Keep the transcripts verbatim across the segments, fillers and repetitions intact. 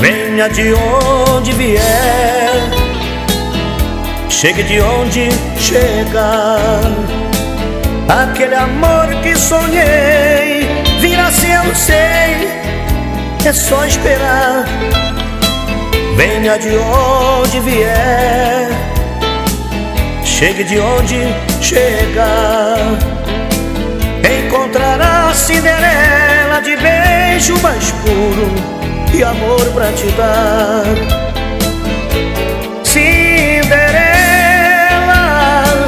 Venha de onde vier, chegue de onde chegar. Aquele amor que sonhei virá, se eu sei, é só esperar. Venha de onde vier, chegue de onde chegar. Encontrará a Cinderela de beijo mais puro e amor pra te dar. Cinderela,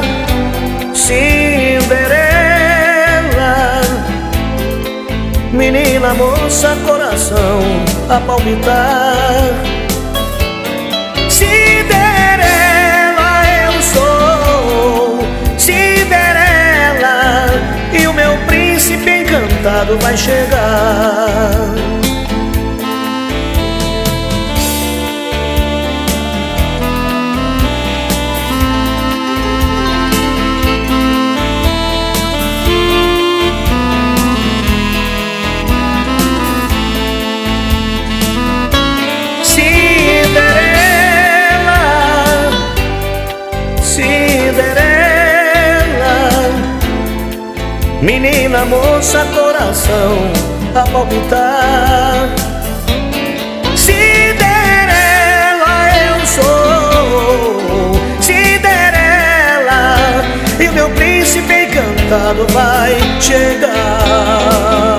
Cinderela, menina, moça, coração a palpitar. Cinderela, eu sou Cinderela, e o meu príncipe encantado vai chegar. Menina, moça, coração a palpitar. Cinderela, eu sou Cinderela, e o meu príncipe encantado vai chegar.